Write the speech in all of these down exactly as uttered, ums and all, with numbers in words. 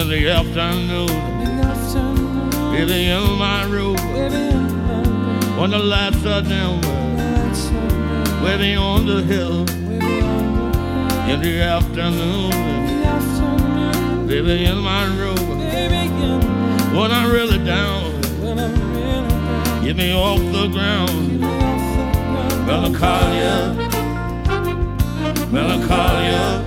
the afternoon, baby, in my room, on the lights are dim, waiting on the hill, in the afternoon, baby, in my room, when I'm really down, get me off the ground, melancholia, melancholia.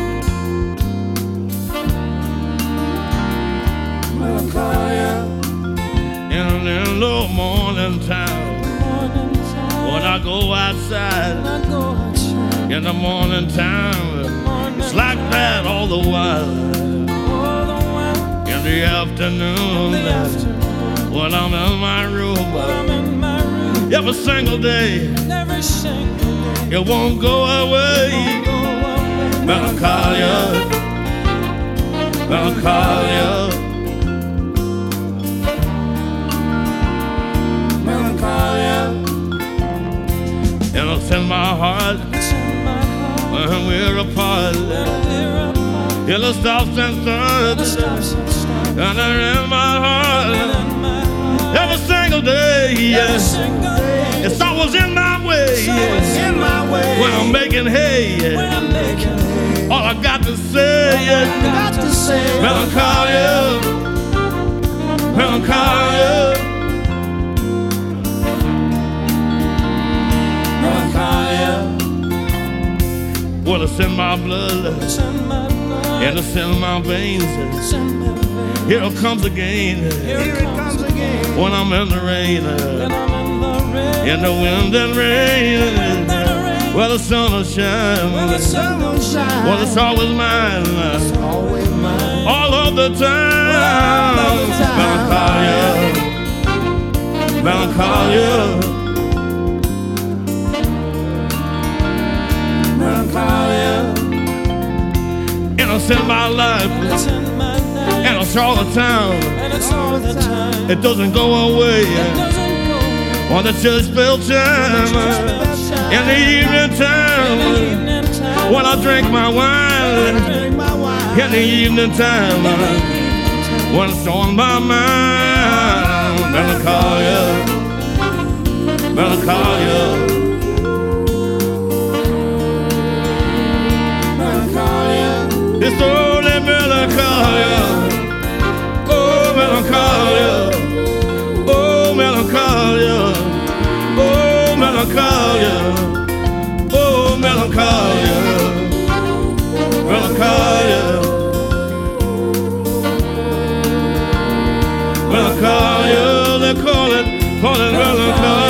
In the morning time, when I go outside, in the morning time, it's like that all the while. In the afternoon, when I'm in my room, every single day, it won't go away. Melancholia, melancholia. And it's in my heart when we're apart. In the stops and starts, and they're in my heart every single day. Yes, it's always in my way. When I'm making hay, all I got to say is melancholia, melancholia. Well, it's in my blood, and it's in my veins. Here it comes again, when I'm in the rain, in the wind and rain. Well, the sun will shine, well, it's always mine, all of the time. Melancholia, melancholia. And it's in my life, and it's all the time. It doesn't go away on the church bell chime, in the evening time, when I drink my wine, in the evening time, when it's on my mind. Melancholia, melancholia. It's only melancholia, oh melancholia, oh melancholia, oh melancholia, oh melancholia, melancholia, melancholia, they call it, call it melancholia.